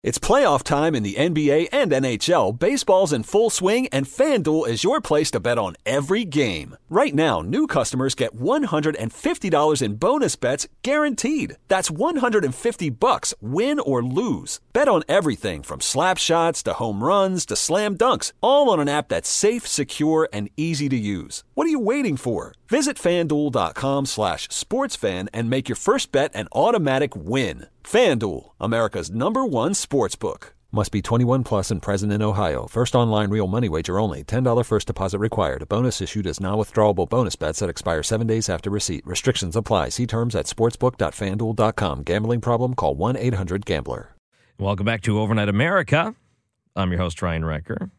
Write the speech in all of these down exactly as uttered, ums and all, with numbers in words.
It's playoff time in the N B A and N H L. Baseball's in full swing, and FanDuel is your place to bet on every game. Right now, new customers get one hundred fifty dollars in bonus bets guaranteed. That's one hundred fifty bucks, win or lose. Bet on everything from slap shots to home runs to slam dunks, all on an app that's safe, secure, and easy to use. What are you waiting for? Visit FanDuel.com slash sportsfan and make your first bet an automatic win. FanDuel, America's number one sportsbook. Must be twenty-one plus and present in Ohio. First online real money wager only. ten dollars first deposit required. A bonus issued as non-withdrawable bonus bets that expire seven days after receipt. Restrictions apply. See terms at sportsbook dot fan duel dot com. Gambling problem? Call one eight hundred gambler. Welcome back to Overnight America. I'm your host, Ryan Recker.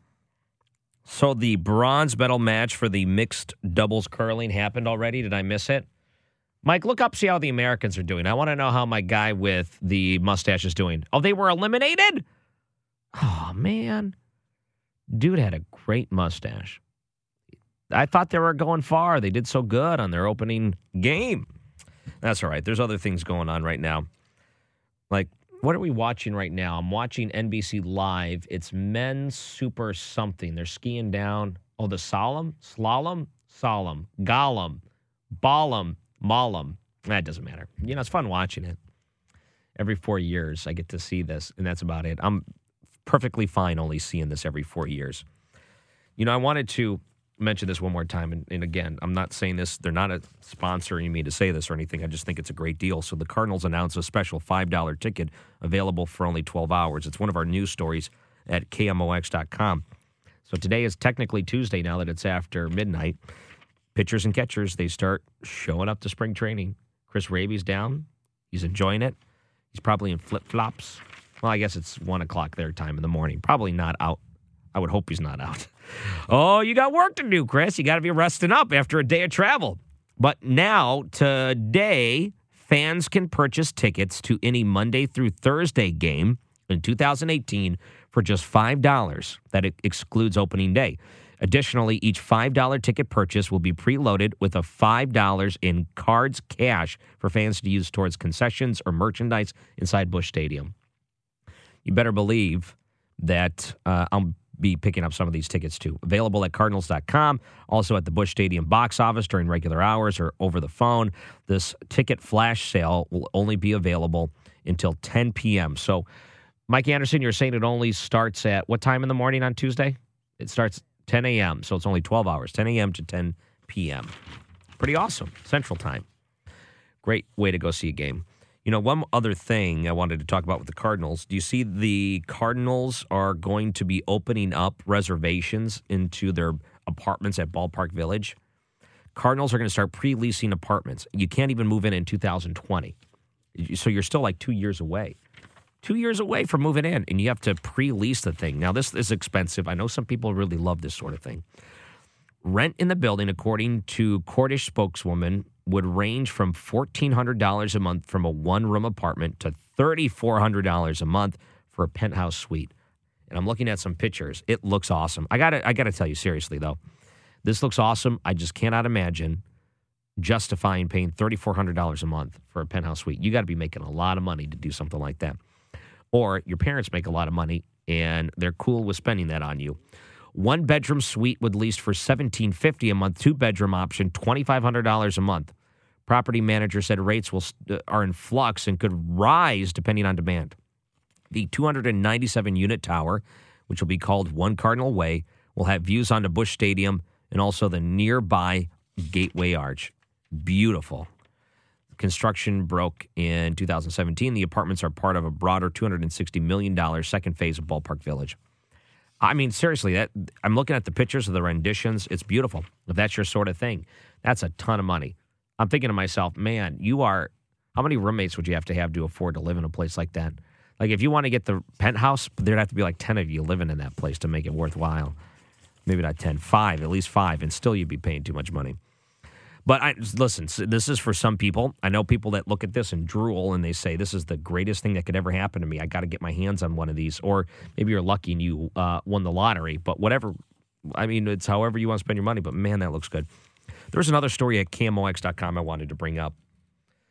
So the bronze medal match for the mixed doubles curling happened already. Did I miss it? Mike, look up, see how the Americans are doing. I want to know how my guy with the mustache is doing. Oh, they were eliminated? Oh, man. Dude had a great mustache. I thought they were going far. They did so good on their opening game. That's all right. There's other things going on right now. Like, what are we watching right now? I'm watching N B C Live. It's men's super something. They're skiing down. Oh, the Solemn? Slalom? Solemn. Gollum. Ballum. Malam. That doesn't matter. You know, it's fun watching it. Every four years, I get to see this, and that's about it. I'm perfectly fine only seeing this every four years. You know, I wanted to mention this one more time, and, and again, I'm not saying this. They're not a sponsoring me to say this or anything. I just think it's a great deal. So the Cardinals announced a special five dollar ticket available for only twelve hours. It's one of our news stories at K M O X dot com. So today is technically Tuesday now that it's after midnight. Pitchers and catchers, they start showing up to spring training. Chris Raby's down. He's enjoying it. He's probably in flip-flops. Well, I guess it's one o'clock their time in the morning. Probably not out. I would hope he's not out. Oh, you got work to do, Chris. You got to be resting up after a day of travel. But now, today, fans can purchase tickets to any Monday through Thursday game in two thousand eighteen for just five dollars. That excludes opening day. Additionally, each five dollar ticket purchase will be preloaded with a five dollars in cards cash for fans to use towards concessions or merchandise inside Busch Stadium. You better believe that uh, I'll be picking up some of these tickets, too. Available at Cardinals dot com, also at the Busch Stadium box office during regular hours or over the phone. This ticket flash sale will only be available until ten p.m. So, Mike Anderson, you're saying it only starts at what time in the morning on Tuesday? It starts ten a.m., so it's only twelve hours, ten a.m. to ten p.m. Pretty awesome. Central Time. Great way to go see a game. You know, one other thing I wanted to talk about with the Cardinals. Do you see the Cardinals are going to be opening up reservations into their apartments at Ballpark Village? Cardinals are going to start pre-leasing apartments. You can't even move in in two thousand twenty. So you're still like two years away. Two years away from moving in, and you have to pre-lease the thing. Now, this is expensive. I know some people really love this sort of thing. Rent in the building, according to Cordish spokeswoman, would range from fourteen hundred dollars a month from a one-room apartment to three thousand four hundred dollars a month for a penthouse suite. And I'm looking at some pictures. It looks awesome. I got I got to tell you, seriously, though, this looks awesome. I just cannot imagine justifying paying three thousand four hundred dollars a month for a penthouse suite. You got to be making a lot of money to do something like that. Or your parents make a lot of money, and they're cool with spending that on you. One-bedroom suite would lease for seventeen fifty a month. Two-bedroom option, twenty-five hundred dollars a month. Property manager said rates will are in flux and could rise depending on demand. The two hundred ninety-seven unit tower, which will be called One Cardinal Way, will have views onto Busch Stadium and also the nearby Gateway Arch. Beautiful. Construction broke in two thousand seventeen. The apartments are part of a broader two hundred sixty million dollars second phase of Ballpark Village. I mean, seriously, that I'm looking at the pictures of the renditions. It's beautiful. If that's your sort of thing, that's a ton of money. I'm thinking to myself, man, you are, how many roommates would you have to have to afford to live in a place like that? Like, if you want to get the penthouse, there'd have to be like ten of you living in that place to make it worthwhile. Maybe not ten, five, at least five, and still you'd be paying too much money. But I, listen, this is for some people. I know people that look at this and drool and they say, this is the greatest thing that could ever happen to me. I got to get my hands on one of these. Or maybe you're lucky and you uh, won the lottery. But whatever, I mean, it's however you want to spend your money. But man, that looks good. There's another story at K M O X dot com I wanted to bring up.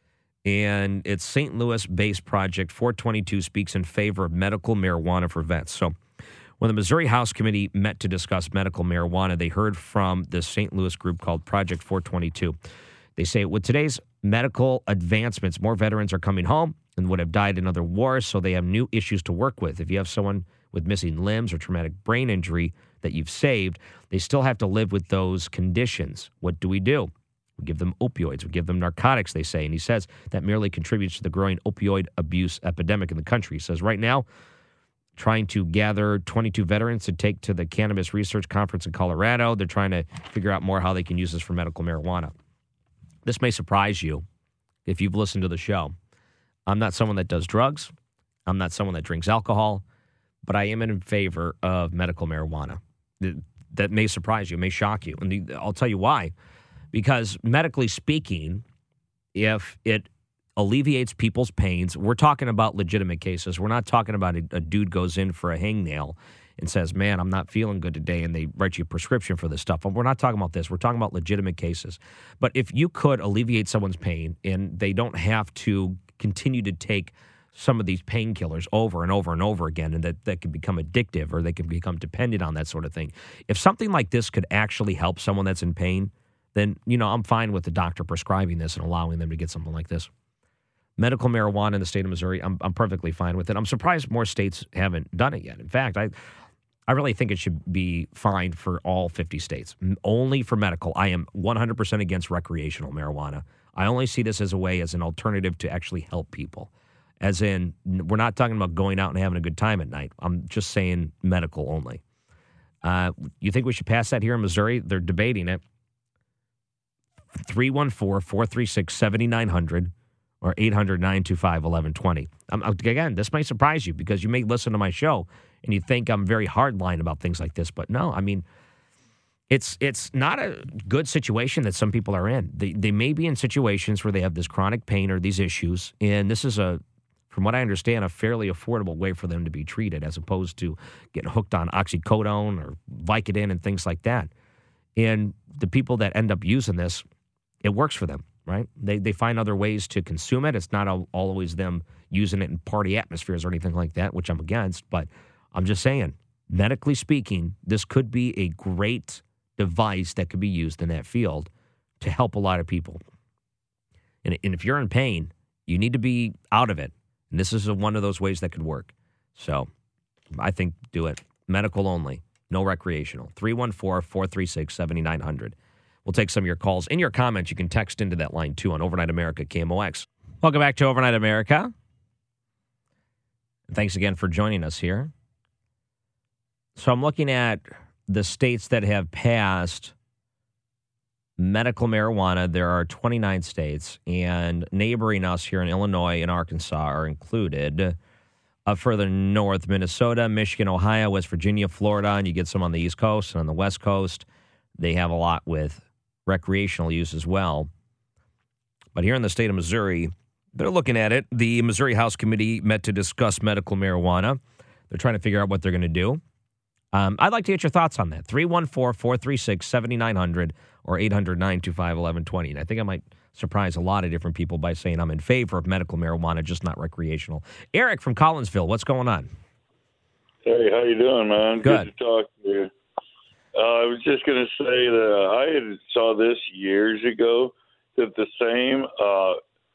and it's Saint Louis-based Project four twenty-two speaks in favor of medical marijuana for vets. So when the Missouri House Committee met to discuss medical marijuana, they heard from the Saint Louis group called Project four twenty-two. They say, with today's medical advancements, more veterans are coming home and would have died in other wars, so they have new issues to work with. If you have someone with missing limbs or traumatic brain injury that you've saved, they still have to live with those conditions. What do we do? We give them opioids. We give them narcotics, they say. And he says that merely contributes to the growing opioid abuse epidemic in the country. He says right now, trying to gather twenty-two veterans to take to the Cannabis Research Conference in Colorado. They're trying to figure out more how they can use this for medical marijuana. This may surprise you if you've listened to the show. I'm not someone that does drugs. I'm not someone that drinks alcohol, but I am in favor of medical marijuana. That may surprise you, may shock you. And I'll tell you why. Because medically speaking, if it alleviates people's pains, we're talking about legitimate cases. We're not talking about a, a dude goes in for a hangnail and says, man, I'm not feeling good today, and they write you a prescription for this stuff. We're not talking about this. We're talking about legitimate cases. But if you could alleviate someone's pain and they don't have to continue to take some of these painkillers over and over and over again, and that, that can become addictive or they can become dependent on that sort of thing. If something like this could actually help someone that's in pain, then, you know, I'm fine with the doctor prescribing this and allowing them to get something like this. Medical marijuana in the state of Missouri, I'm, I'm perfectly fine with it. I'm surprised more states haven't done it yet. In fact, I I really think it should be fine for all fifty states, only for medical. I am one hundred percent against recreational marijuana. I only see this as a way, as an alternative to actually help people. As in, we're not talking about going out and having a good time at night. I'm just saying medical only. Uh, you think we should pass that here in Missouri? They're debating it. three one four, four three six, seven nine zero zero or eight hundred, nine two five, eleven twenty. Um, again, this might surprise you because you may listen to my show and you think I'm very hardline about things like this. But no, I mean, it's it's not a good situation that some people are in. They, they may be in situations where they have this chronic pain or these issues, and this is, a, from what I understand, a fairly affordable way for them to be treated as opposed to getting hooked on oxycodone or Vicodin and things like that. And the people that end up using this, it works for them, right? They they find other ways to consume it. It's not all, always them using it in party atmospheres or anything like that, which I'm against. But I'm just saying, medically speaking, this could be a great device that could be used in that field to help a lot of people. And, and if you're in pain, you need to be out of it. And this is a, one of those ways that could work. So I think do it. Medical only, no recreational. three one four, four three six, seven nine zero zero. We'll take some of your calls. In your comments, you can text into that line, too, on Overnight America, K M O X. Welcome back to Overnight America. Thanks again for joining us here. So I'm looking at the states that have passed medical marijuana. There are twenty-nine states, and neighboring us here in Illinois and Arkansas are included. Up further north, Minnesota, Michigan, Ohio, West Virginia, Florida, and you get some on the East Coast and on the West Coast. They have a lot with recreational use as well. But here in the state of Missouri, they're looking at it. The Missouri House Committee met to discuss medical marijuana. They're trying to figure out what they're going to do. Um, I'd like to get your thoughts on that. three one four, four three six, seven nine zero zero or eight hundred, nine two five, eleven twenty. And I think I might surprise a lot of different people by saying I'm in favor of medical marijuana, just not recreational. Eric from Collinsville, what's going on? Hey, how you doing, man? Good. Good to talk to you. Uh, I was just going to say that I had saw this years ago, that the same uh,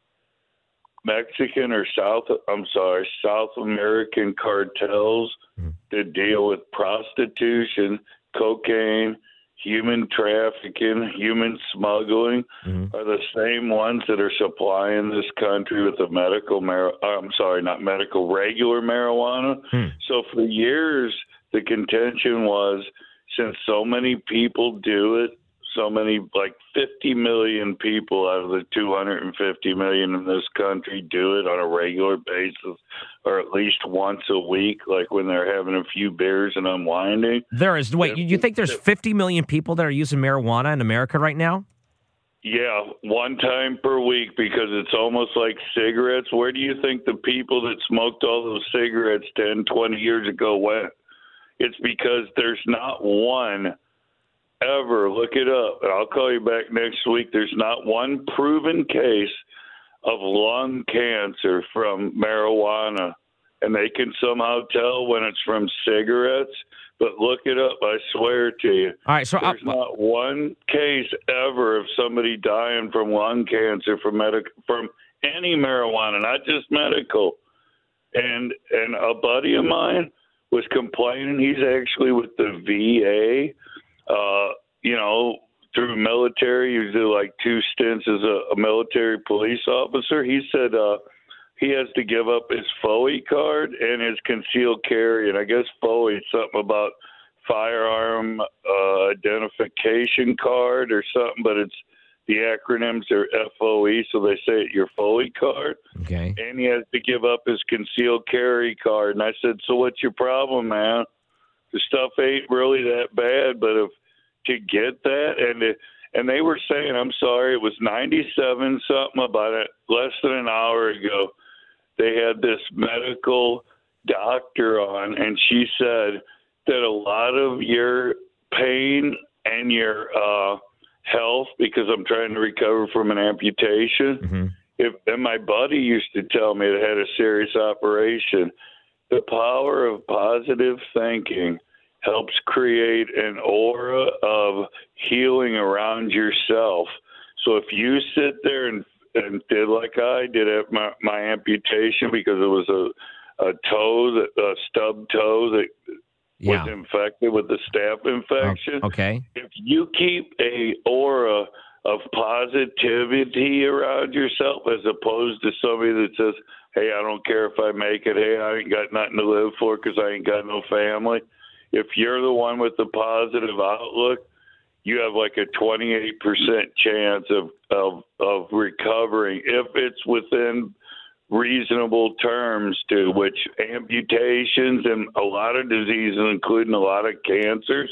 Mexican or South, I'm sorry, South American cartels mm-hmm. that deal with prostitution, cocaine, human trafficking, human smuggling mm-hmm. are the same ones that are supplying this country with the medical mar- I'm sorry, not medical, regular marijuana. Mm. So for years, the contention was, since so many people do it, so many, like fifty million people out of the two hundred fifty million in this country do it on a regular basis, or at least once a week, like when they're having a few beers and unwinding. There is, wait, you think there's fifty million people that are using marijuana in America right now? Yeah, one time per week, because it's almost like cigarettes. Where do you think the people that smoked all those cigarettes ten, twenty years ago went? It's because there's not one ever, look it up, and I'll call you back next week, there's not one proven case of lung cancer from marijuana, and they can somehow tell when it's from cigarettes. But look it up, I swear to you. All right, so there's uh, not one case ever of somebody dying from lung cancer from medic from any marijuana, not just medical. And and a buddy of mine was complaining. He's actually with the V A. Uh, you know, through military, he did like two stints as a, a military police officer. He said uh, he has to give up his F O I card and his concealed carry. And I guess F O I is something about firearm uh, identification card or something, but it's the acronyms are F O I, so they say it your F O I card. Okay. And he has to give up his concealed carry card. And I said, so what's your problem, man? The stuff ain't really that bad, but if to get that, and it, and they were saying, I'm sorry, it was ninety-seven something about it less than an hour ago. They had this medical doctor on, and she said that a lot of your pain and your uh, health, because I'm trying to recover from an amputation. Mm-hmm. If, and my buddy used to tell me that I had a serious operation. The power of positive thinking helps create an aura of healing around yourself. So if you sit there and, and did like I did at my, my amputation, because it was a, a toe, that, a stub toe that yeah. was infected with the staph infection. Okay. If you keep a aura of positivity around yourself, as opposed to somebody that says, hey, I don't care if I make it. Hey, I ain't got nothing to live for because I ain't got no family. If you're the one with the positive outlook, you have like a twenty-eight percent chance of, of, of recovering if it's within reasonable terms, to which amputations and a lot of diseases, including a lot of cancers,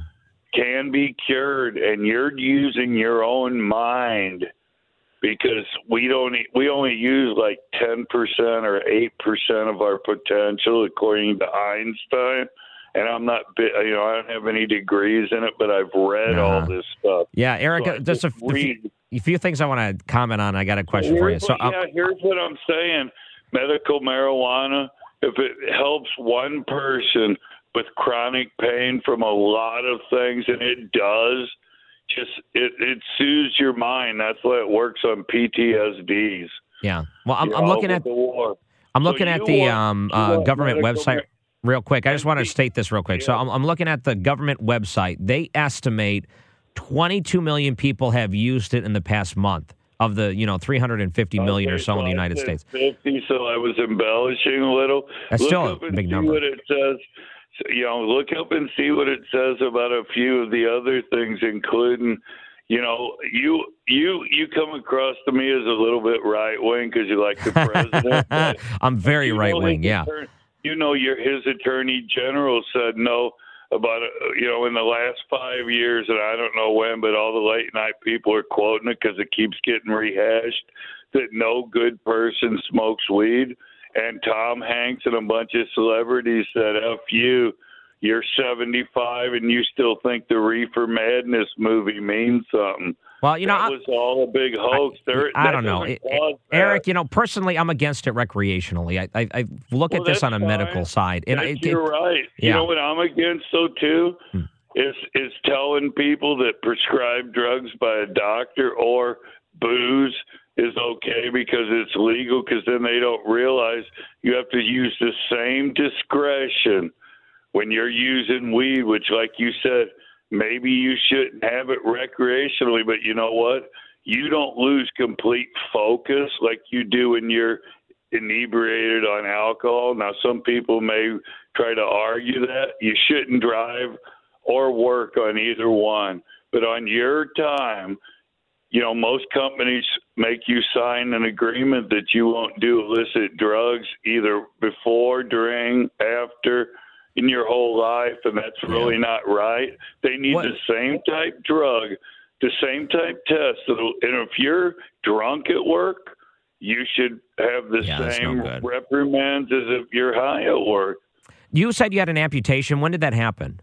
can be cured. And you're using your own mind, because we don't we only use like ten percent or eight percent of our potential, according to Einstein. And I'm not, you know, I don't have any degrees in it, but I've read uh-huh. all this stuff. Yeah, Eric, so just a, a, few, a few things I want to comment on. I got a question for you. So, yeah, um, here's what I'm saying. Medical marijuana, if it helps one person with chronic pain from a lot of things, and it does, just it, it soothes your mind. That's why it works on P T S Ds. Yeah. Well, I'm, you I'm know, looking at the war. I'm looking so at the want, um, uh, government website. Mar- Real quick, I just want to state this real quick. Yeah. So I'm, I'm looking at the government website. They estimate twenty-two million people have used it in the past month of the, you know, three hundred fifty million okay, or so so in the I United said States. fifty, so I was embellishing a little. That's look still up a and big see number. What it says. You know, look up and see what it says about a few of the other things, including, you know, you you you come across to me as a little bit right wing because you like the president. I'm very right wing. Yeah. Attorney, you know, your his attorney general said no about, you know, in the last five years, and I don't know when, but all the late night people are quoting it because it keeps getting rehashed, that no good person smokes weed. And Tom Hanks and a bunch of celebrities said, F you, you're seventy-five and you still think the Reefer Madness movie means something. Well, you know, that I, was all a big hoax. I, there, I don't know, it, it, Eric. You know, personally, I'm against it recreationally. I, I, I look well, at this on a fine. medical side, and that's, I, you're it, right. Yeah. You know what I'm against, though, too, hmm. is is telling people that prescribed drugs by a doctor or booze is okay because it's legal. Because then they don't realize you have to use the same discretion when you're using weed, which, like you said, maybe you shouldn't have it recreationally, but you know what? You don't lose complete focus like you do when you're inebriated on alcohol. Now, some people may try to argue that. You shouldn't drive or work on either one. But on your time, you know, most companies make you sign an agreement that you won't do illicit drugs either before, during, after, in your whole life, and that's really yeah. not right. They need what? the same type drug, the same type test. And if you're drunk at work, you should have the yeah, same no reprimands as if you're high at work. You said you had an amputation. When did that happen?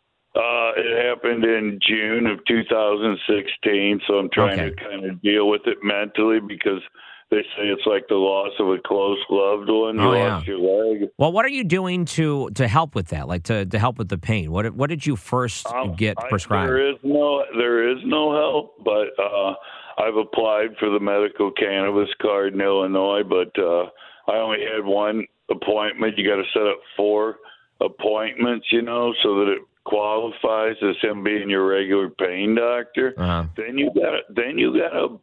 Uh, it happened in June of two thousand sixteen, so I'm trying okay. to kind of deal with it mentally because they say it's like the loss of a close loved one. You Oh, yeah. lost your leg. Well, what are you doing to to help with that? Like to, to help with the pain? What what did you first Um, get I, prescribed? there is no there is no help, but uh, I've applied for the medical cannabis card in Illinois, but uh, I only had one appointment. You got to set up four appointments, you know, so that it qualifies as him being your regular pain doctor. Uh-huh. Then you got then you got to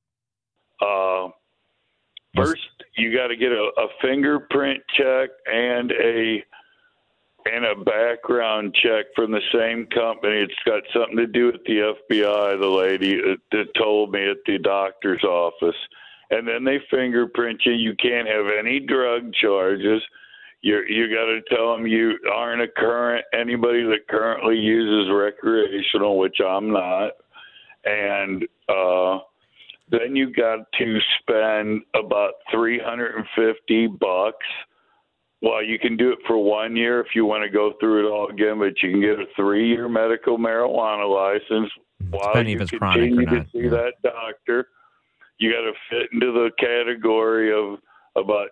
uh, first you got to get a, a fingerprint check and a and a background check from the same company. It's got something to do with the F B I, the lady that, that told me at the doctor's office. And then they fingerprint you. You can't have any drug charges. You you got to tell them you aren't a current anybody that currently uses recreational, which I'm not. And uh, then you got to spend about three hundred fifty bucks. Well, you can do it for one year if you want to go through it all again, but you can get a three-year medical marijuana license while Depending you if it's chronic continue or to not, see yeah. that doctor. You got to fit into the category of about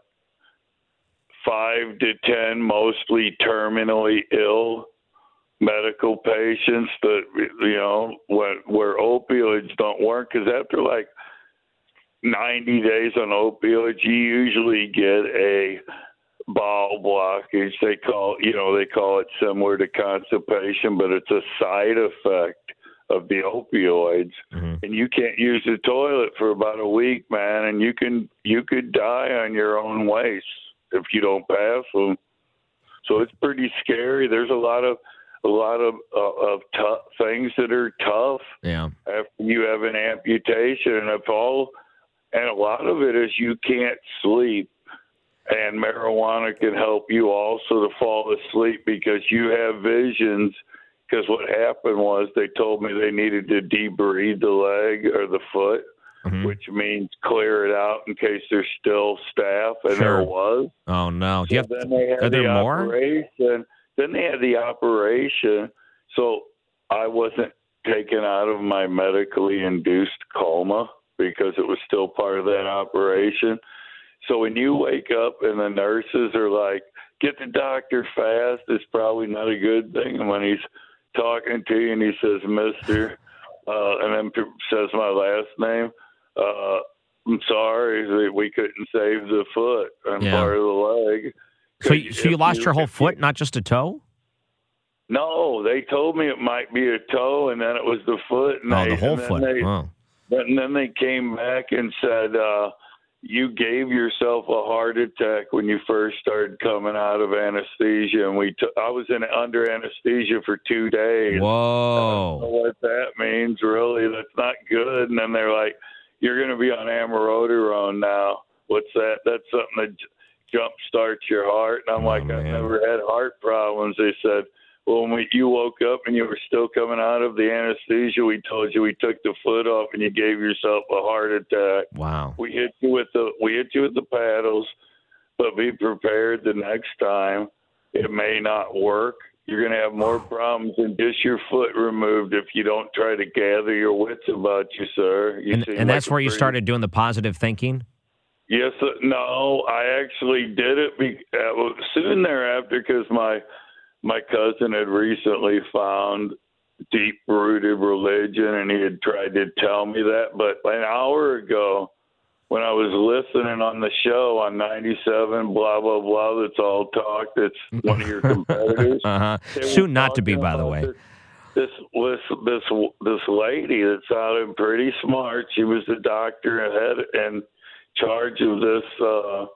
five to ten mostly terminally ill medical patients that, you know, where, where opioids don't work, because after like ninety days on opioids, you usually get a bowel blockage. They call, you know, they call it similar to constipation, but it's a side effect of the opioids. Mm-hmm. And you can't use the toilet for about a week, man, and you can you could die on your own waste if you don't pass them. So it's pretty scary. There's a lot of a lot of uh, of tough things that are tough Yeah. after you have an amputation, and if all and a lot of it is you can't sleep. And marijuana can help you also to fall asleep because you have visions. Because what happened was they told me they needed to debride the leg or the foot, Mm-hmm. which means clear it out in case there's still staph, and Sure. there was. Oh no. Do you have, So then they had are there the more? operation. Then they had the operation. So I wasn't taken out of my medically induced coma because it was still part of that operation. So when you wake up and the nurses are like, get the doctor fast, it's probably not a good thing. And when he's talking to you and he says, Mister, uh, and then p- says my last name, uh, I'm sorry, we couldn't save the foot and Yeah. part of the leg. So, you, so you If lost you- your whole if foot, you- not just a toe? No, they told me it might be a toe, and then it was the foot. And Oh, they, the whole and then foot. They, Wow. And then they came back and said, uh, you gave yourself a heart attack when you first started coming out of anesthesia. And we t- I was in under anesthesia for two days. I don't know Whoa. what that means, really. That's not good. And then they're like, you're going to be on amiodarone now. What's that? That's something that j- jump starts your heart. And I'm Oh, like, I've man. never had heart problems. They said, well, when we, you woke up and you were still coming out of the anesthesia, we told you we took the foot off and you gave yourself a heart attack. Wow. We hit you with the we hit you with the paddles, but be prepared the next time. It may not work. You're going to have more problems than just your foot removed if you don't try to gather your wits about you, sir. You And, seem and that's like a where you pretty- started doing the positive thinking? Yes, uh, no, I actually did it be, uh, well, soon thereafter because my my cousin had recently found deep-rooted religion, and he had tried to tell me that. But an hour ago, when I was listening on the show on ninety-seven, blah, blah, blah, that's all talk, that's one of your competitors. Uh-huh. they were Soon not to be, talking by the about way. This, this, this, this lady that sounded pretty smart. She was the doctor and head in charge of this uh,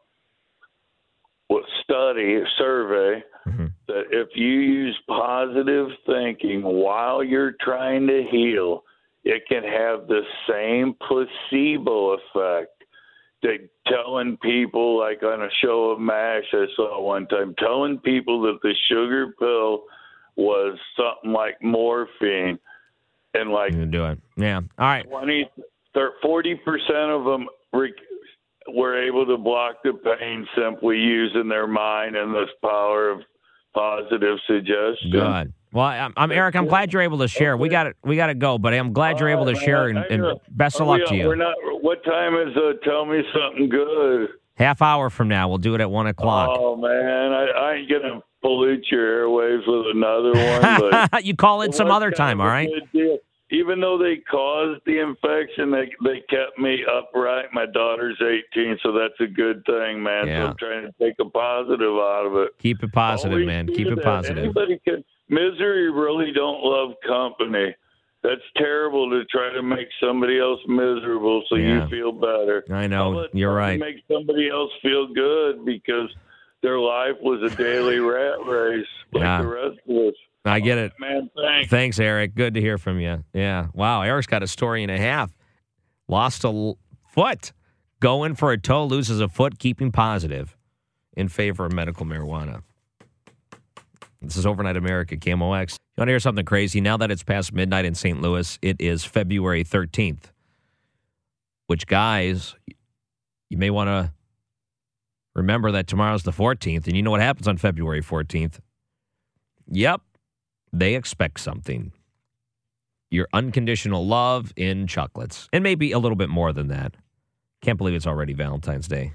what study, survey, Mm-hmm. that if you use positive thinking while you're trying to heal, it can have the same placebo effect. They telling people, like on a show of MASH I saw one time, telling people that the sugar pill was something like morphine, and like You can do it. Yeah. All right. twenty, forty percent of them re- were able to block the pain simply using their mind and this power of positive suggestion. Good. Well, I'm, I'm Eric. I'm glad you're able to share. Okay. We got it. We got to go, but I'm glad you're able to share. And, and best of luck to you. We're not. What time is it? Tell me something good. Half hour from now, we'll do it at one o'clock. Oh man, I, I ain't gonna pollute your airwaves with another one. But you call in some other time, all right? Even though they caused the infection, they they kept me upright. My daughter's eighteen, so that's a good thing, man. Yeah. So I'm trying to take a positive out of it. Keep it positive, Always man. Keep it that. positive. Anybody can. Misery really don't love company. That's terrible to try to make somebody else miserable so yeah. you feel better. I know. You're right. Make somebody else feel good because their life was a daily rat race like yeah. the rest of us. I get it. Man, thanks. Thanks, Eric. Good to hear from you. Yeah. Wow, Eric's got a story and a half. Lost a l- foot. Going for a toe, loses a foot, keeping positive in favor of medical marijuana. This is Overnight America, K M O X. You want to hear something crazy? Now that it's past midnight in Saint Louis, it is February thirteenth, which, guys, you may want to remember that tomorrow's the fourteenth, and you know what happens on February fourteenth. Yep, they expect something. Your unconditional love in chocolates, and maybe a little bit more than that. Can't believe it's already Valentine's Day.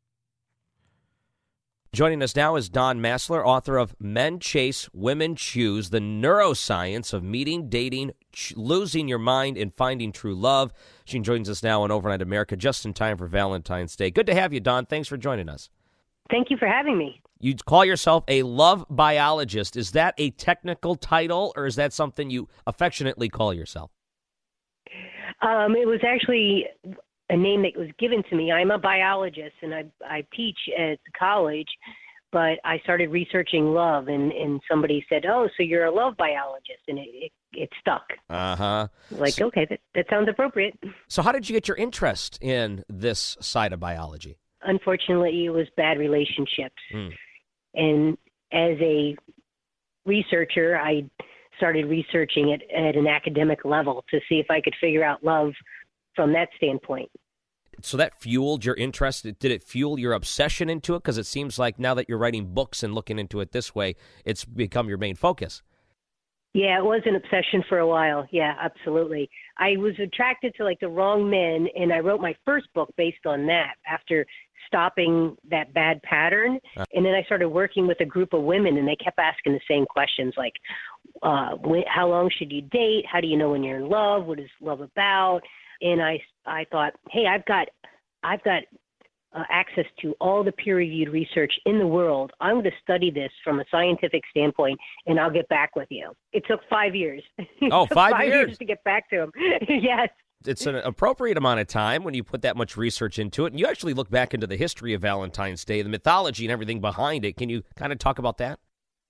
Joining us now is Dawn Massler, author of Men Chase, Women Choose, The Neuroscience of Meeting, Dating, ch- Losing Your Mind, and Finding True Love. She joins us now on Overnight America just in time for Valentine's Day. Good to have you, Dawn. Thanks for joining us. Thank you for having me. You call yourself a love biologist. Is that a technical title, or is that something you affectionately call yourself? Um, it was actually a name that was given to me. I'm a biologist, and I I teach at college, but I started researching love, and, and somebody said, oh, so you're a love biologist, and it, it, it stuck. Uh-huh. Like, so, okay, that, that sounds appropriate. So how did you get your interest in this side of biology? Unfortunately, it was bad relationships. Mm. And as a researcher, I started researching it at an academic level to see if I could figure out love from that standpoint. So that fueled your interest? Did it fuel your obsession into it? Because it seems like now that you're writing books and looking into it this way, it's become your main focus. Yeah, it was an obsession for a while. Yeah, absolutely. I was attracted to like the wrong men, and I wrote my first book based on that after stopping that bad pattern. Uh, and then I started working with a group of women, and they kept asking the same questions like, uh, when, how long should you date? How do you know when you're in love? What is love about? And I, I thought, hey, I've got, I've got uh, access to all the peer-reviewed research in the world. I'm going to study this from a scientific standpoint, and I'll get back with you. It took five years. Oh, five, five years. years to get back to him. Yes. It's an appropriate amount of time when you put that much research into it, and you actually look back into the history of Valentine's Day, the mythology and everything behind it. Can you kind of talk about that?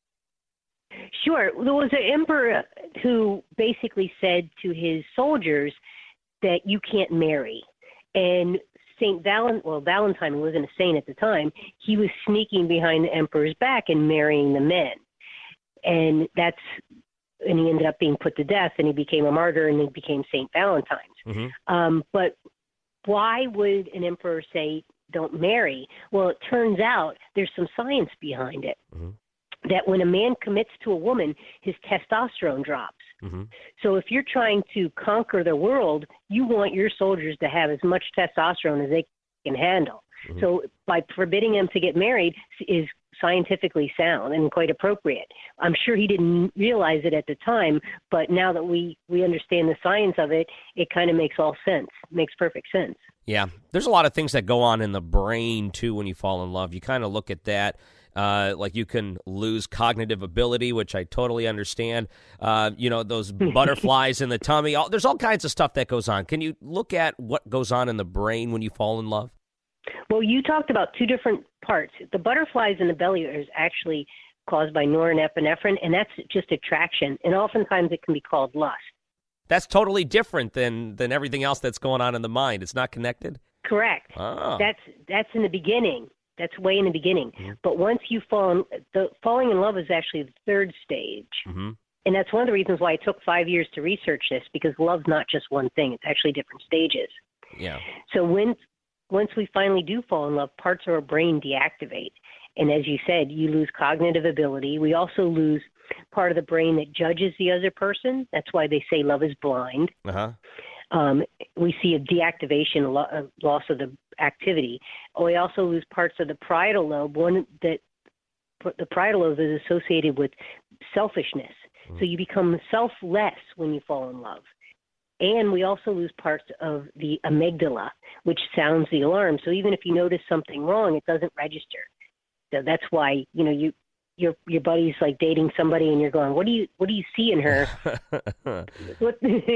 Sure. There was an emperor who basically said to his soldiers that you can't marry. And Saint Valentine, well, Valentine wasn't a saint at the time. He was sneaking behind the emperor's back and marrying the men. And that's, and he ended up being put to death, and he became a martyr, and he became Saint Valentine. Mm-hmm. Um, but why would an emperor say don't marry? Well, it turns out there's some science behind it. Mm-hmm. That when a man commits to a woman, his testosterone drops. Mm-hmm. So if you're trying to conquer the world, you want your soldiers to have as much testosterone as they can handle. Mm-hmm. So by forbidding them to get married is scientifically sound and quite appropriate. I'm sure he didn't realize it at the time, but now that we, we understand the science of it, it kind of makes all sense, makes perfect sense. Yeah, there's a lot of things that go on in the brain, too, when you fall in love. You kind of look at that. Uh, like you can lose cognitive ability, which I totally understand. Uh, you know, those butterflies in the tummy. All, there's all kinds of stuff that goes on. Can you look at what goes on in the brain when you fall in love? Well, you talked about two different parts. The butterflies in the belly is actually caused by norepinephrine, and that's just attraction. And oftentimes it can be called lust. That's totally different than, than everything else that's going on in the mind. It's not connected? Correct. Oh. That's that's in the beginning. That's way in the beginning. Mm-hmm. But once you fall in, the falling in love is actually the third stage. Mm-hmm. And that's one of the reasons why it took five years to research this, because love's not just one thing. It's actually different stages. Yeah. So when once we finally do fall in love, parts of our brain deactivate. And as you said, you lose cognitive ability. We also lose part of the brain that judges the other person. That's why they say love is blind. Uh-huh. Um, we see a deactivation, a, lo- a loss of the activity. We also lose parts of the parietal lobe. One that the parietal lobe is associated with selfishness. Mm. So you become selfless when you fall in love. And we also lose parts of the amygdala, which sounds the alarm. So even if you notice something wrong, it doesn't register. So that's why, you know, you your your buddy's like dating somebody and you're going, what do you what do you see in her? what,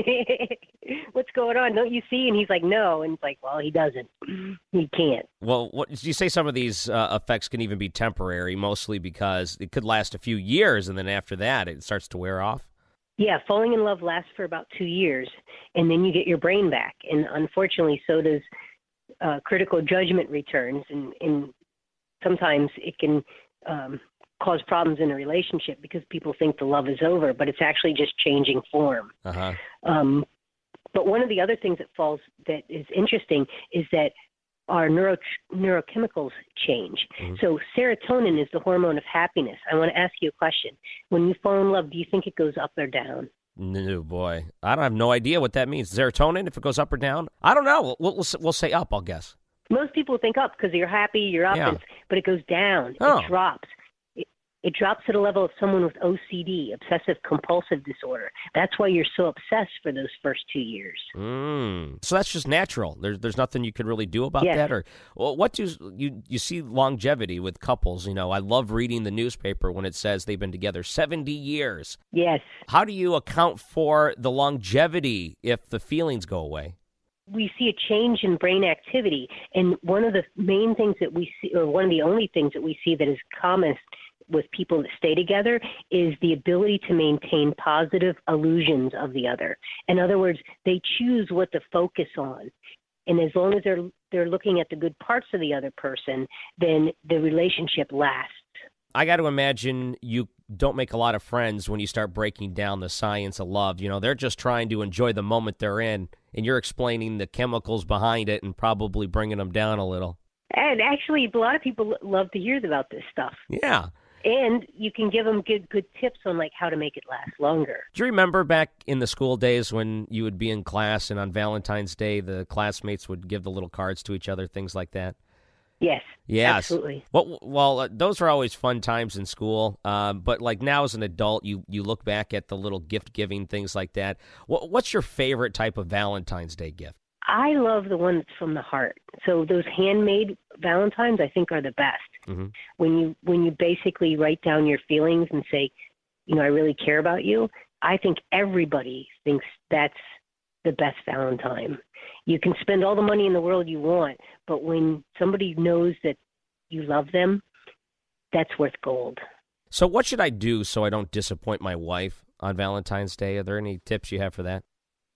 what's going on? Don't you see? And he's like, no. And it's like, well, he doesn't. He can't. Well, what, you say some of these uh, effects can even be temporary, mostly because it could last a few years, and then after that, it starts to wear off. Yeah, falling in love lasts for about two years, and then you get your brain back. And unfortunately, so does uh, critical judgment returns, and, and sometimes it can um, cause problems in a relationship because people think the love is over, but it's actually just changing form. Uh-huh. Um, but one of the other things that falls that is interesting is that our neuro, neurochemicals change. Mm-hmm. So serotonin is the hormone of happiness. I want to ask you a question. When you fall in love, do you think it goes up or down? No, boy. I don't have no idea what that means. Serotonin, if it goes up or down? I don't know. We'll, we'll, we'll say up, I'll guess. Most people think up because you're happy, you're up, yeah. and, but it goes down. Oh. It drops. It, it drops to the level of someone with O C D, obsessive compulsive disorder. That's why you're so obsessed for those first two years. Mm. So that's just natural. There's there's nothing you could really do about yes. that? Or well, what do you, you see longevity with couples? You know, I love reading the newspaper when it says they've been together seventy years. Yes. How do you account for the longevity if the feelings go away? We see a change in brain activity, and one of the main things that we see, or one of the only things that we see that is common with people that stay together, is the ability to maintain positive illusions of the other. In other words, they choose what to focus on, and as long as they're they're looking at the good parts of the other person, then the relationship lasts. I got to imagine you don't make a lot of friends when you start breaking down the science of love. You know, they're just trying to enjoy the moment they're in, and you're explaining the chemicals behind it and probably bringing them down a little. And actually, a lot of people love to hear about this stuff. Yeah. And you can give them good good tips on like how to make it last longer. Do you remember back in the school days when you would be in class and on Valentine's Day the classmates would give the little cards to each other, things like that? Yes, yes. absolutely. Well, well uh, those were always fun times in school. Um, but like now as an adult, you, you look back at the little gift-giving, things like that. What, what's your favorite type of Valentine's Day gift? I love the one that's from the heart. So those handmade Valentines, I think, are the best. Mm-hmm. When you when you basically write down your feelings and say, you know, I really care about you, I think everybody thinks that's the best Valentine. You can spend all the money in the world you want, but when somebody knows that you love them, that's worth gold. So what should I do so I don't disappoint my wife on Valentine's Day? Are there any tips you have for that?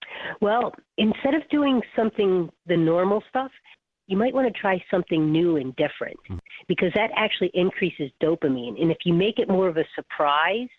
Well, instead of doing something, the normal stuff, you might want to try something new and different mm. because that actually increases dopamine. And if you make it more of a surprise,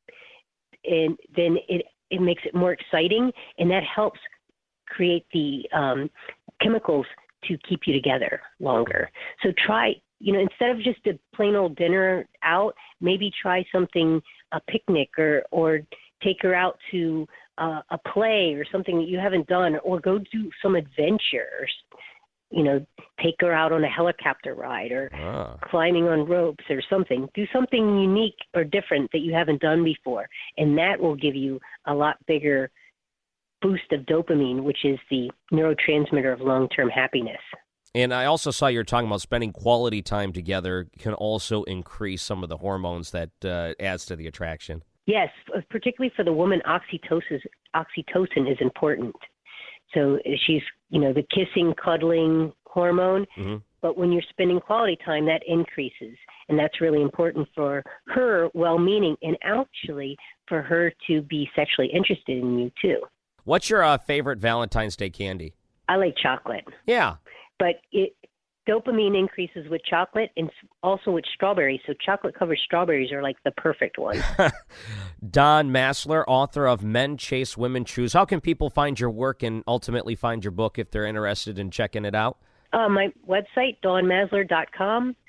and then it, it makes it more exciting, and that helps create the um, chemicals to keep you together longer. So try, you know, instead of just a plain old dinner out, maybe try something, a picnic, or, or take her out to uh, a play or something that you haven't done, or go do some adventures. You know, take her out on a helicopter ride or ah. climbing on ropes or something. Do something unique or different that you haven't done before, and that will give you a lot bigger boost of dopamine, which is the neurotransmitter of long-term happiness. And I also saw you were talking about spending quality time together can also increase some of the hormones that uh, adds to the attraction. Yes, particularly for the woman, oxytocin, oxytocin is important. So she's, you know, the kissing, cuddling hormone, mm-hmm. but when you're spending quality time, that increases. And that's really important for her well-meaning and actually for her to be sexually interested in you, too. What's your uh, favorite Valentine's Day candy? I like chocolate. Yeah. But it dopamine increases with chocolate and also with strawberries. So chocolate-covered strawberries are like the perfect one. Don Masler, author of Men Chase, Women Choose. How can people find your work and ultimately find your book if they're interested in checking it out? Uh, my website, dawn masler dot com.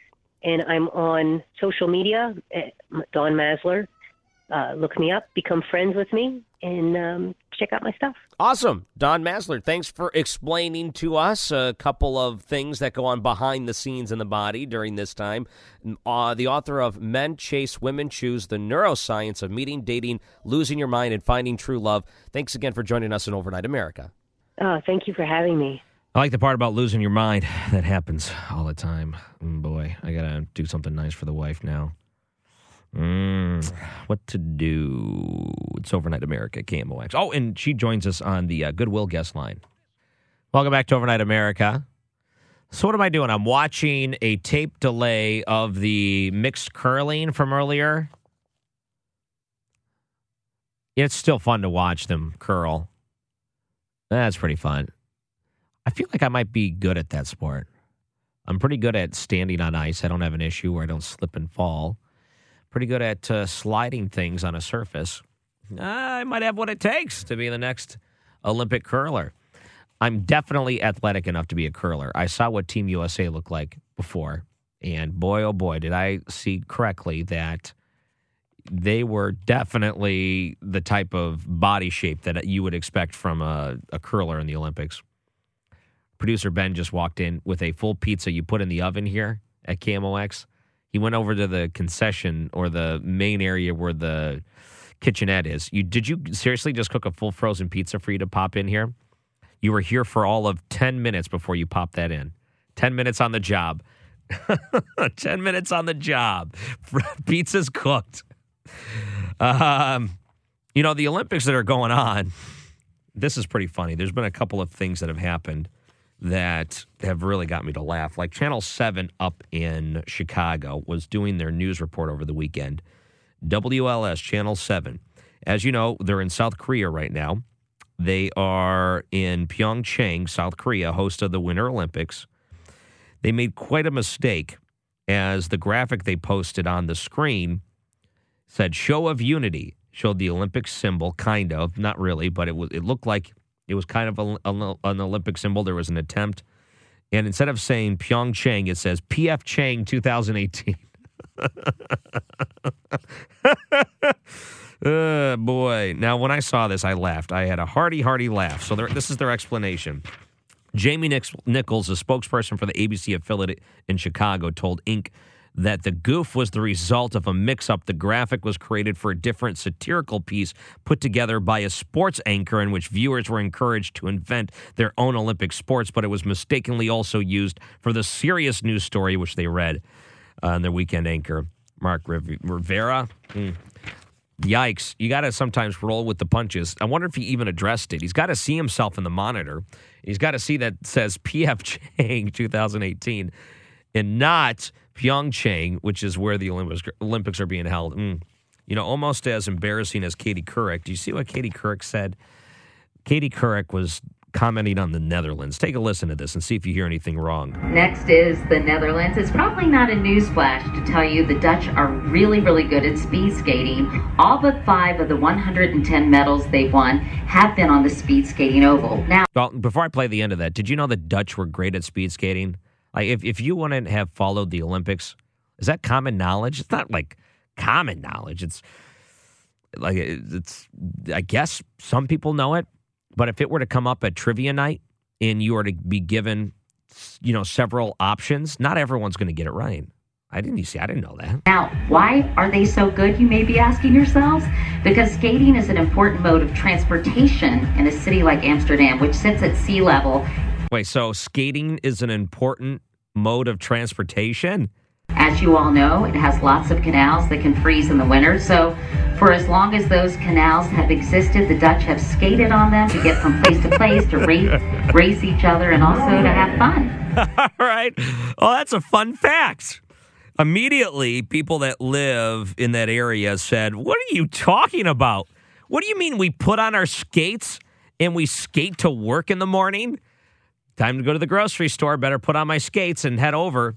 and I'm on social media, Dawn Masler. Uh, look me up, become friends with me, and um, check out my stuff. Awesome. Dawn Masler, thanks for explaining to us a couple of things that go on behind the scenes in the body during this time. Uh, the author of Men Chase, Women Choose, The Neuroscience of Meeting, Dating, Losing Your Mind, and Finding True Love. Thanks again for joining us in Overnight America. Oh, thank you for having me. I like the part about losing your mind. That happens all the time. Mm, boy, I got to do something nice for the wife now. Mm, what to do? It's Overnight America, K M O X. Oh, and she joins us on the uh, Goodwill guest line. Welcome back to Overnight America. So what am I doing? I'm watching a tape delay of the mixed curling from earlier. It's still fun to watch them curl. That's pretty fun. I feel like I might be good at that sport. I'm pretty good at standing on ice. I don't have an issue where I don't slip and fall. Pretty good at uh, sliding things on a surface. I might have what it takes to be the next Olympic curler. I'm definitely athletic enough to be a curler. I saw what Team U S A looked like before, and boy, oh boy, did I see correctly that they were definitely the type of body shape that you would expect from a, a curler in the Olympics. Producer Ben just walked in with a full pizza you put in the oven here at K M O X. He went over to the concession or the main area where the kitchenette is. You did you seriously just cook a full frozen pizza for you to pop in here? You were here for all of ten minutes before you popped that in. ten minutes on the job. ten minutes on the job. Pizza's cooked. Um, you know, the Olympics that are going on, this is pretty funny. There's been a couple of things that have happened that have really got me to laugh. Like Channel seven up in Chicago was doing their news report over the weekend. W L S Channel seven. As you know, they're in South Korea right now. They are in Pyeongchang, South Korea, host of the Winter Olympics. They made quite a mistake as the graphic they posted on the screen said show of unity, showed the Olympic symbol, kind of, not really, but it was. It looked like it was kind of a, a, an Olympic symbol. There was an attempt. And instead of saying Pyeongchang, it says P F Chang twenty eighteen. uh, boy. Now, when I saw this, I laughed. I had a hearty, hearty laugh. So there, this is their explanation. Jamie Nichols, a spokesperson for the A B C affiliate in Chicago, told Inc that the goof was the result of a mix-up. The graphic was created for a different satirical piece put together by a sports anchor in which viewers were encouraged to invent their own Olympic sports, but it was mistakenly also used for the serious news story which they read on uh, their weekend anchor, Mark Riv- Rivera. Mm. Yikes. You got to sometimes roll with the punches. I wonder if he even addressed it. He's got to see himself in the monitor. He's got to see that says P F Chang twenty eighteen and not Pyeongchang, which is where the Olympics, Olympics are being held. Mm. You know, almost as embarrassing as Katie Couric. Do you see what Katie Couric said? Katie Couric was commenting on the Netherlands. Take a listen to this and see if you hear anything wrong. Next is the Netherlands. It's probably not a newsflash to tell you the Dutch are really, really good at speed skating. All but five of the one hundred ten medals they've won have been on the speed skating oval. Now, well, before I play the end of that, did you know the Dutch were great at speed skating? Like, if, if you wouldn't have followed the Olympics, is that common knowledge? It's not like common knowledge. It's like, it's, I guess some people know it, but if it were to come up at trivia night and you were to be given, you know, several options, not everyone's going to get it right. I didn't, you see, I didn't know that. Now, why are they so good, you may be asking yourselves? Because skating is an important mode of transportation in a city like Amsterdam, which sits at sea level. Wait, so skating is an important mode of transportation? As you all know, it has lots of canals that can freeze in the winter. So for as long as those canals have existed, the Dutch have skated on them to get from place to place, to race, race each other, and also to have fun. All right. Well, that's a fun fact. Immediately, people that live in that area said, what are you talking about? What do you mean we put on our skates and we skate to work in the morning? Time to go to the grocery store. Better put on my skates and head over.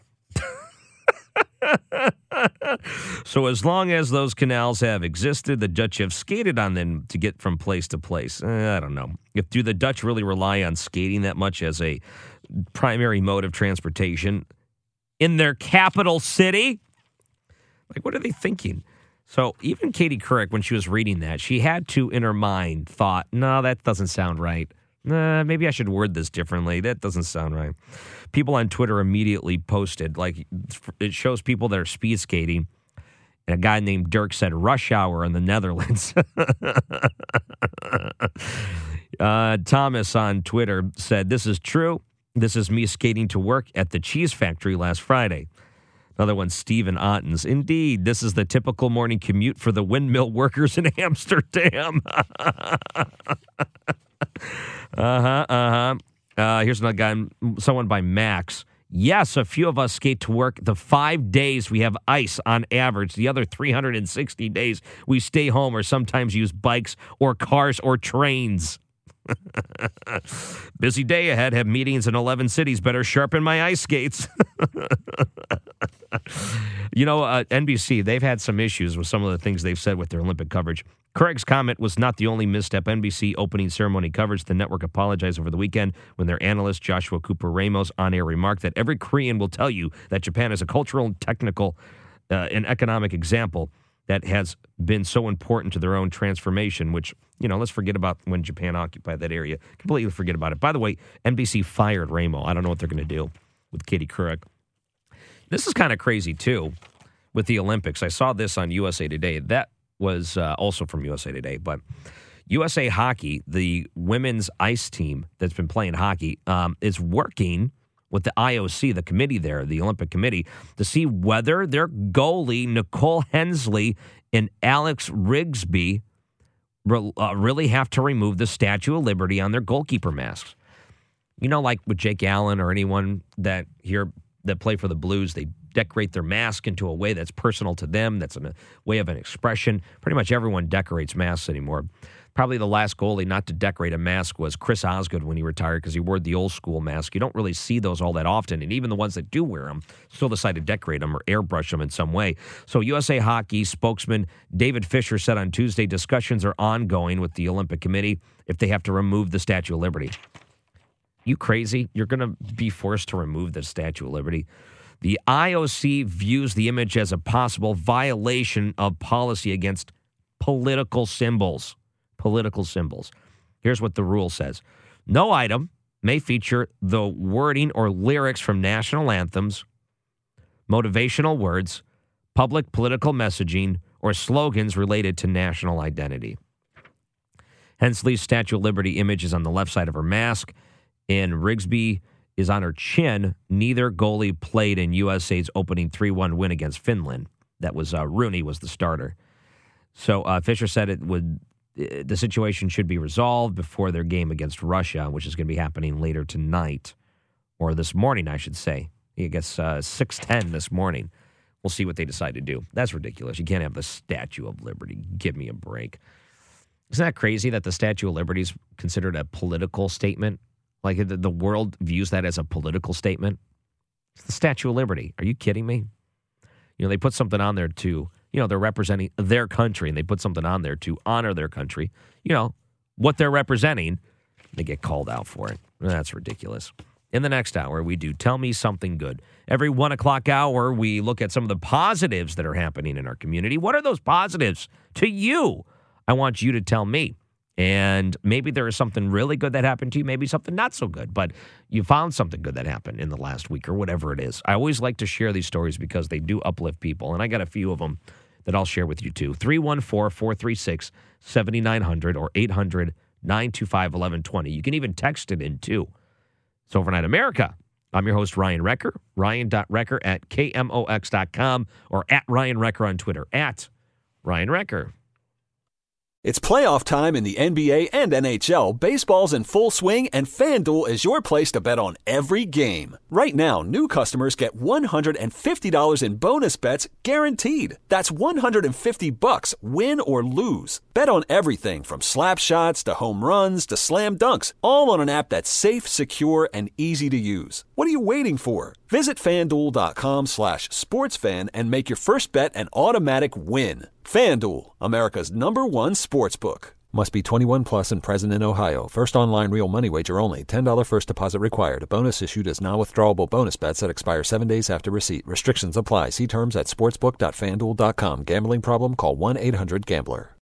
So as long as those canals have existed, the Dutch have skated on them to get from place to place. Eh, I don't know. If do the Dutch really rely on skating that much as a primary mode of transportation? in their capital city. Like, what are they thinking? So even Katie Couric, when she was reading that, she had to, in her mind, thought, no, that doesn't sound right. Nah, maybe I should word this differently. That doesn't sound right. People on Twitter immediately posted, like, it shows people that are speed skating. And a guy named Dirk said rush hour in the Netherlands. uh, Thomas on Twitter said, this is true. This is me skating to work at the cheese factory last Friday. Another one, Stephen Ottens. Indeed, this is the typical morning commute for the windmill workers in Amsterdam. uh-huh, uh-huh. Uh, here's another guy, someone by Max. Yes, a few of us skate to work the five days we have ice on average. The other three hundred sixty days we stay home or sometimes use bikes or cars or trains. Busy day ahead. Have meetings in eleven cities. Better sharpen my ice skates. You know, uh, N B C, they've had some issues with some of the things they've said with their Olympic coverage. Craig's comment was not the only misstep. N B C opening ceremony coverage. The network apologized over the weekend when their analyst, Joshua Cooper Ramos, on air remarked that every Korean will tell you that Japan is a cultural, technical, uh, and economic example that has been so important to their own transformation, which, you know, let's forget about when Japan occupied that area. Completely forget about it. By the way, N B C fired Ramo. I don't know what they're going to do with Katie Couric. This is kind of crazy, too, with the Olympics. I saw this on U S A Today. That was uh, also from U S A Today. But U S A Hockey, the women's ice team that's been playing hockey, um, is working with the I O C, the committee there, the Olympic Committee, to see whether their goalie, Nicole Hensley and Alex Rigsby, re- uh, really have to remove the Statue of Liberty on their goalkeeper masks. You know, like with Jake Allen or anyone that here that play for the Blues, they decorate their mask into a way that's personal to them, that's a way of an expression. Pretty much everyone decorates masks anymore. Probably the last goalie not to decorate a mask was Chris Osgood when he retired because he wore the old school mask. You don't really see those all that often, and even the ones that do wear them still decide to decorate them or airbrush them in some way. So U S A Hockey spokesman David Fisher said on Tuesday discussions are ongoing with the Olympic Committee if they have to remove the Statue of Liberty. You crazy? You're going to be forced to remove the Statue of Liberty. The I O C views the image as a possible violation of policy against political symbols. Political symbols. Here's what the rule says. No item may feature the wording or lyrics from national anthems, motivational words, public political messaging, or slogans related to national identity. Hensley's Statue of Liberty image is on the left side of her mask, and Rigsby is on her chin. Neither goalie played in U S A's opening three one win against Finland. That was uh, Rooney was the starter. So uh, Fisher said it would uh, the situation should be resolved before their game against Russia, which is going to be happening later tonight, or this morning, I should say. I guess uh, six ten this morning. We'll see what they decide to do. That's ridiculous. You can't have the Statue of Liberty. Give me a break. Isn't that crazy that the Statue of Liberty is considered a political statement? Like the, the world views that as a political statement. It's the Statue of Liberty. Are you kidding me? You know, they put something on there to, you know, they're representing their country, and they put something on there to honor their country. You know, what they're representing, they get called out for it. That's ridiculous. In the next hour, we do Tell Me Something Good. Every one o'clock hour, we look at some of the positives that are happening in our community. What are those positives to you? I want you to tell me. And maybe there is something really good that happened to you, maybe something not so good, but you found something good that happened in the last week or whatever it is. I always like to share these stories because they do uplift people, and I got a few of them that I'll share with you too. three one four, four three six, seven nine zero zero or eight hundred, nine two five, one one two zero. You can even text it in too. It's Overnight America. I'm your host, Ryan Recker, ryan dot recker at K M O X dot com or at Ryan Recker on Twitter, at Ryan Recker. It's playoff time in the N B A and N H L. Baseball's in full swing, and FanDuel is your place to bet on every game. Right now, new customers get one hundred fifty dollars in bonus bets guaranteed. That's one hundred fifty bucks, win or lose. Bet on everything from slap shots to home runs to slam dunks, all on an app that's safe, secure, and easy to use. What are you waiting for? Visit FanDuel.com slash sportsfan and make your first bet an automatic win. FanDuel, America's number one sportsbook. Must be twenty-one plus and present in Ohio. First online real money wager only. ten dollars first deposit required. Bonus issued as non-withdrawable bonus bets that expire seven days after receipt. Restrictions apply. See terms at sportsbook dot fanduel dot com. Gambling problem? Call one eight hundred gambler.